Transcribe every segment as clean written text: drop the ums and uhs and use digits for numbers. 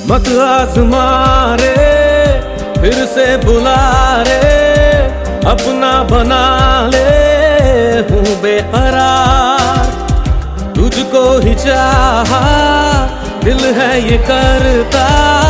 मत आजमा रे, फिर से बुला रे, अपना बना ले, हूँ बेकरार। तुझको ही चाहा, दिल है ये करता,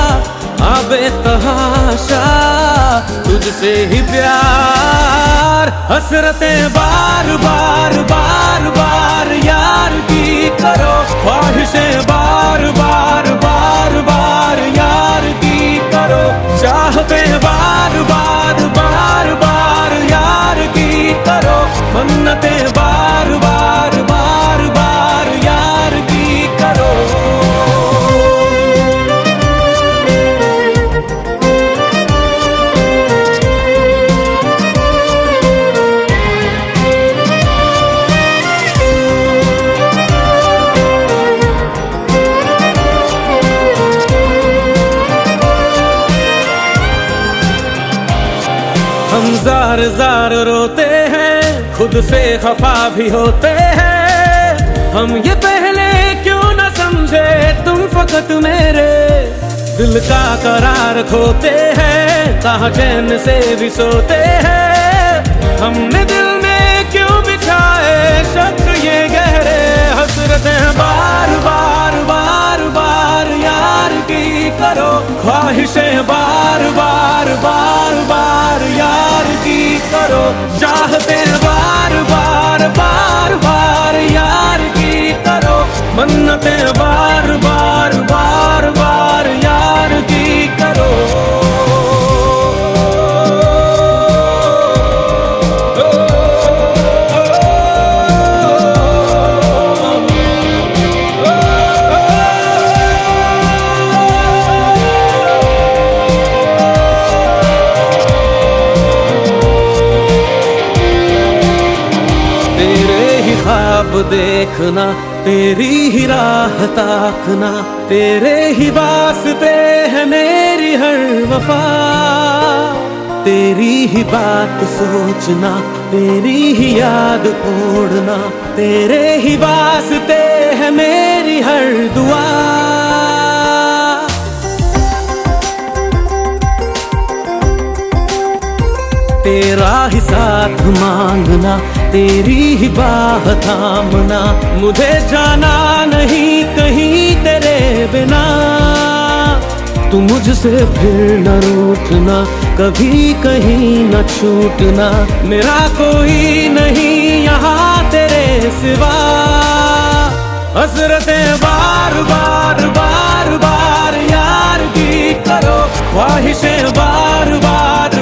बेतहाशा तुझसे ही प्यार। हसरतें बार बार बार बार यार की करो, ख्वाहिशें बार बार बार बार यार की करो, चाहतें बार बार बार बार यार की करो, मन्नतें बार बार बार बार यार की करो। हम जार जार रोते हैं, खुद से खफा भी होते हैं। हम ये पहले क्यों न समझे, तुम फकत मेरे दिल का करार खोते हैं, कहाँ चैन से भी सोते हैं। हमने दिल में क्यों बिछाए शक ये गहरे, हसरतें बार बार बार बार यार की करो, ख्वाहिशें बार बार बार बार यार की करो, चाहते बार बार बार बार यार की करो, मन्नतें बार बार बार बार यार की करो। ख्वाब देखना, तेरी ही राह ताकना, तेरे ही वास्ते है मेरी हर वफा। तेरी ही बात सोचना, तेरी ही याद ओढ़ना, तेरे ही वास्ते है मेरी हर दुआ। तेरा ही साथ मांगना, तेरी ही बाह थामना, मुझे जाना नहीं कहीं तेरे बिना। तू मुझसे फिर न रूठना, कभी कहीं न छूटना, मेरा कोई नहीं यहाँ तेरे सिवा। हसरतें बार बार बार बार यार की करो, ख्वाहिशें बार बार